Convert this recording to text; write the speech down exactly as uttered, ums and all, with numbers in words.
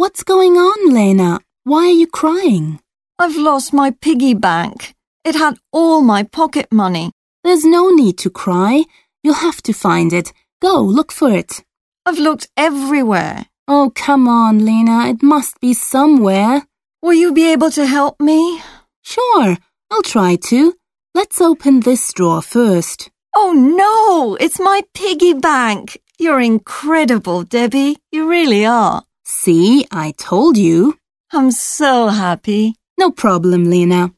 What's going on, Lena? Why are you crying? I've lost my piggy bank. It had all my pocket money. There's no need to cry. You'll have to find it. Go, look for it. I've looked everywhere. Oh, come on, Lena. It must be somewhere. Will you be able to help me? Sure, I'll try to. Let's open this drawer first. Oh, no! It's my piggy bank. You're incredible, Debbie. You really are. See, I told you. I'm so happy. No problem, Lena.